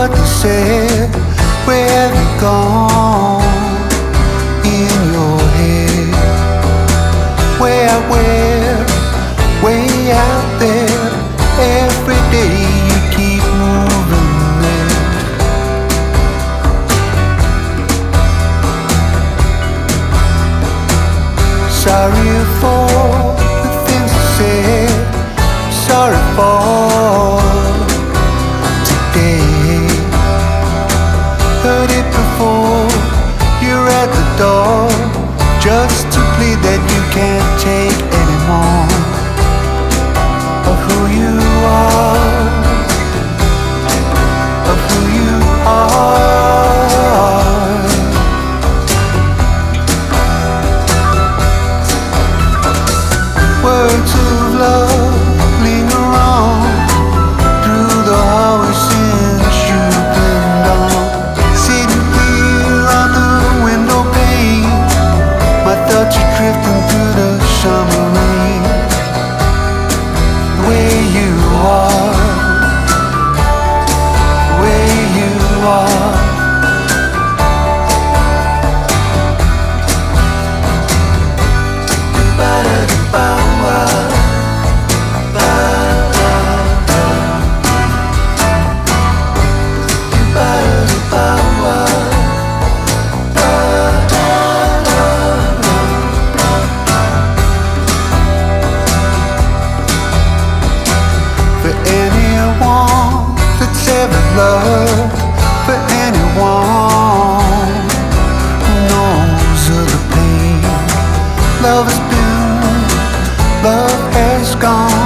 what they said. Where have you gone in your head? Way out there. Every day you keep moving there. Sorry for the things I said. Sorry for today. Heard it before. You're at the door, just to plead that you can't take anymore of who you are, of who you are. Words of love linger on through the hallways since you've been gone. Sitting here on the window pane, my thoughts are drifting through the summer rain. The way you are, the way you are. For anyone that's ever loved, for anyone who knows of the pain, love has been, love has gone.